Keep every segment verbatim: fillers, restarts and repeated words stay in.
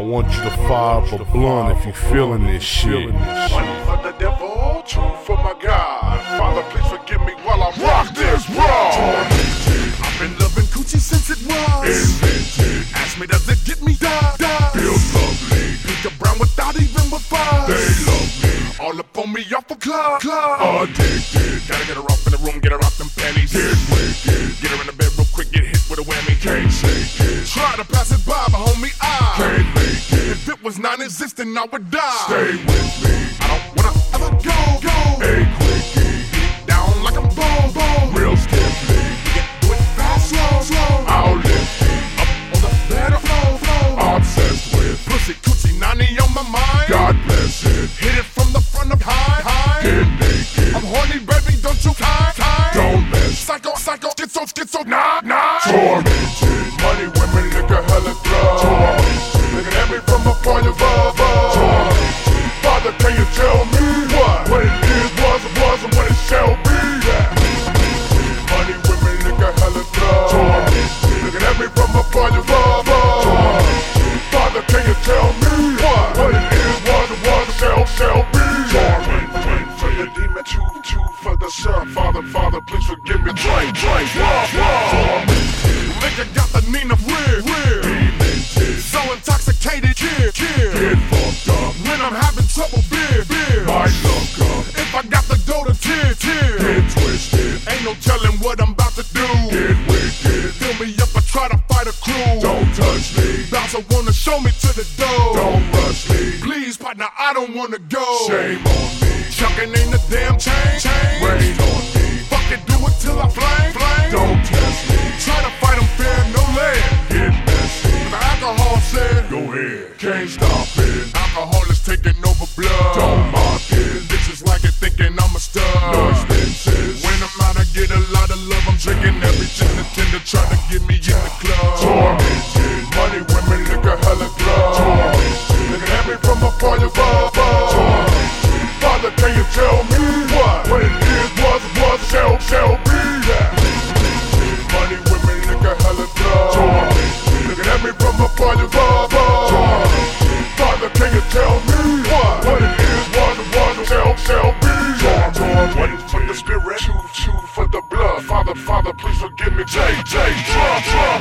want you to fire up a blunt if you feeling this shit. One for the devil, two for my God. Father, please forgive me while I rock this raw. I've been loving coochie since it was invented. Ask me, does it get me? Does, does. Feels lovely. Pink or brown without even a fuzz. They love me. All up on me off a club. Club. Addicted. Gotta get her off in the room, get her off them panties. Get wicked. Get her in the bed real quick, get hit with a whammy. Can't shake it. Try to pass it by, but homie, I can't make it. If it was non-existent, I would die. Stay with me. I don't wanna ever go, go. A quickie. Get down like I'm bone, bone. Real stiffly. Get do it fast, slow, slow. I'll lift me up on the better flow, flow. Obsessed with pussy, coochie, nanny on my mind. God bless it. Hit it from the front of high, high. Get naked. I'm horny, baby, don't you time, time. Don't mess. Psycho, psycho, schizo, schizo, nah, nah. Tormented. Money, women, liquor, hella drugs. Tormented. Looking at me from afar, you love, Tormented. Father, can you tell me what? What it is, was, it was, and what it shall be? Yeah. Money, women, liquor, hella drugs. Tormented. Looking at me from afar, you love, Tormented. Father, can you tell me what? What it is, was, it was, and shall, shall be? Tormented. One for the demon, two, two for the son. Father, Father, please forgive me. Drink, drink, raw, raw. Tormented. Nigga got the Nina real, real. Demented. So intoxicated, kid, kid. Get fucked up. When I'm having trouble, beer, beer. Might look up. If I got the dough to tear, tear. Get twisted. Ain't no telling what I'm about to do. Get wicked. Fill me up, I try to fight a crew. Don't touch me. Bouncer wanna show me to the door. Don't rush me. Please, partner, I don't wanna go. Shame on me. Chucking ain't a damn change. Change. Rain on me. Fuck it, do it till I flame, flame. Don't test me. Try to fight them fair, no lead. Get messy. The alcohol said, go ahead. Can't stop it. Alcohol is taking over blood. Don't mock it. Bitches like it thinking I'm a stud. No expenses. When I'm out, I get a lot of love. I'm drinking everything the tender try to get me in the club. Tormented. Money, women, liquor, hella drugs. Tormented. Looking at me from afar, you love, Tormented. Father, can you tell me what? What it is, was, it was, shall, shall be? Yeah. Money, women, liquor, hella drugs. Tormented. Looking at me from afar, you love, Tormented. Father, can you tell me what? What it is, was, it was, shall, shall be? Yeah. One for the spirit, two, two for the blood. Father, Father, please forgive me. J, J, drum, drum.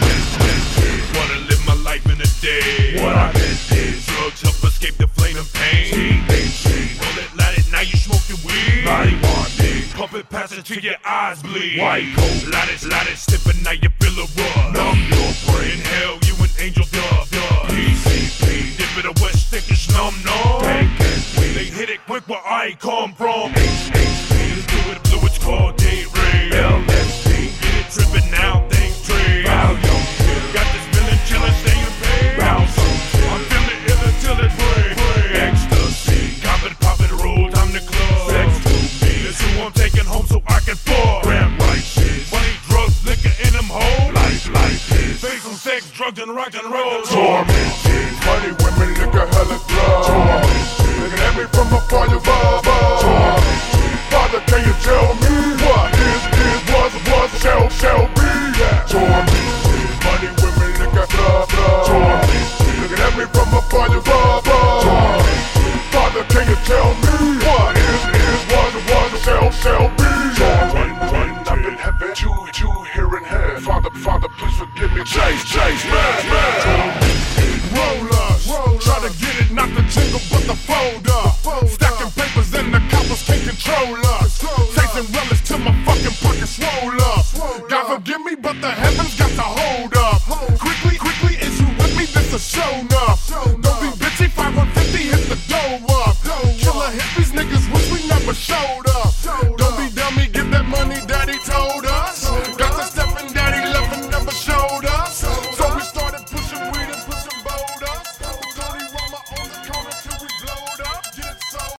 Wanna live my life in a day. What I did is drugs help escape the flame and pain. Roll it, light it, now you smoking weed. ninety-one. Pump it, pass it till your eyes bleed. White coat. Light it, light it, sip it, now you feel a rush. Numb your brain. Inhale, you an angel dove, dove. P C P. Dip it a wet stick, it's numb, numb. Tank and weed. They hit it quick where I come from. H H P. Just do it blue, it's called day ray. L S D. Get it trippin' now, things trade. Valium. Got this feeling chillin', staying paid. Bounce. I'm feeling ill until it break. Ecstasy. Cop it, pop it, roll, time to club. Sex to me. This who I'm taking home so I can fuck. Grant righteous. Money, drugs, liquor in them hoes. Life, life is Face on sex, drugs, and rock and roll. tormented. Money, women, liquor, hella drugs. Tormented. Looking at me from afar, you love, Tormented. Father, can you tell me what is, is, was, was, shall, shall be? Yeah. Tormented. Money, women, liquor, drugs, Tormented. Looking at me from afar, you love, Tormented. Father, can you tell me what is, is, was, was, shall, shall be? One, one, up in heaven, two, two here in hell. Father, Father, please forgive me. Chase, chase, man, man. Rollers, try to get it, not the jingle, but the folder. Stacking papers and the coppers can't control us. Chasing relics till my fucking pocket swole up. God forgive me, but the heavens got to hold up. Quickly, quickly, is you with me? This a show enough. Don't be bitchy, five one fifty, hit the dough up. Killer hippies, niggas wish we never showed